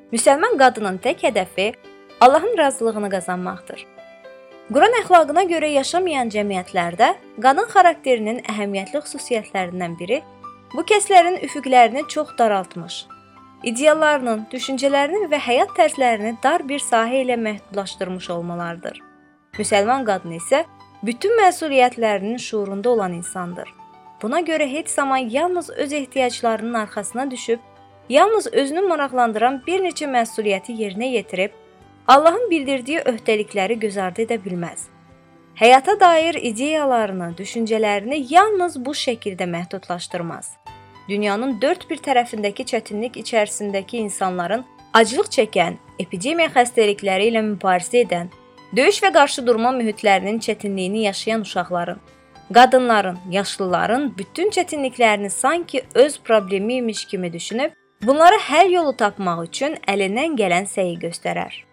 Müsəlman qadının tək hədəfi Allahın razılığını qazanmaqdır. Quran əxlaqına görə yaşamayan cəmiyyətlərdə qadın xarakterinin əhəmiyyətli xüsusiyyətlərindən biri bu kəslərin üfüqlərini çox daraltmış, ideallarının, düşüncələrinin və həyat tərzlərini dar bir sahə ilə məhdudlaşdırmış olmalarıdır. Müsəlman qadın isə bütün məsuliyyətlərinin şuurunda olan insandır. Buna görə heç zaman yalnız öz ehtiyaclarının arxasına düşüb, yalnız özünü maraqlandıran bir neçə məsuliyyəti yerinə yetirib, Allahın bildirdiyi öhdəlikləri göz ardı edə bilməz. Həyata dair ideyalarını, düşüncələrini yalnız bu şəkildə məhdudlaşdırmaz. Dünyanın dörd bir tərəfindəki çətinlik içərisindəki insanların, aclıq çəkən, epidemiya xəstəlikləri ilə mübarizə edən, döyüş və qarşıdurma mühitlərinin çətinliyini yaşayan uşaqların, qadınların, yaşlıların bütün çətinliklərini sanki öz problemi imiş kimi düşünüb, bunlara həll yolu tapmaq üçün əlindən gələn səyi göstərər.